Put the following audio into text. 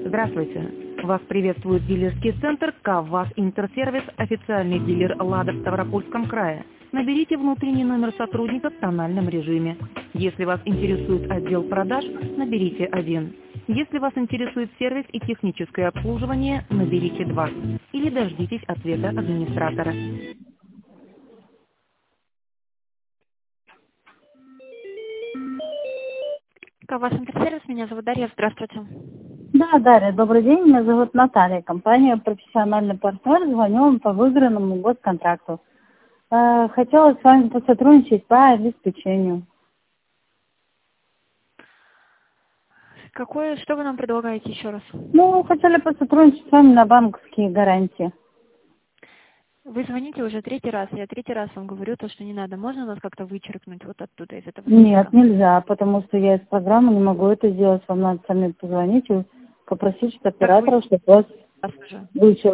Здравствуйте. Вас приветствует дилерский центр КАВАЗ Интерсервис, официальный дилер «Лада» в Ставропольском крае. Наберите внутренний номер сотрудника в тональном режиме. Если вас интересует отдел продаж, наберите 1. Если вас интересует сервис и техническое обслуживание, наберите 2. Или дождитесь ответа администратора. КАВАЗ Интерсервис, меня зовут Дарья, здравствуйте. Да, Дарья, добрый день, меня зовут Наталья, компания «Профессиональный партнер», звоню вам по выигранному госконтракту. Хотела с вами посотрудничать по обеспечению. Что вы нам предлагаете еще раз? Ну, хотели посотрудничать с вами на банковские гарантии. Вы звоните уже третий раз, я третий раз вам говорю то, что не надо. Можно нас как-то вычеркнуть вот оттуда, из этого Нет, списка? нельзя, потому что я из программы не могу это сделать. Вам надо сами позвонить и попросить оператора, чтобы вас Раз уже. вычеркнул.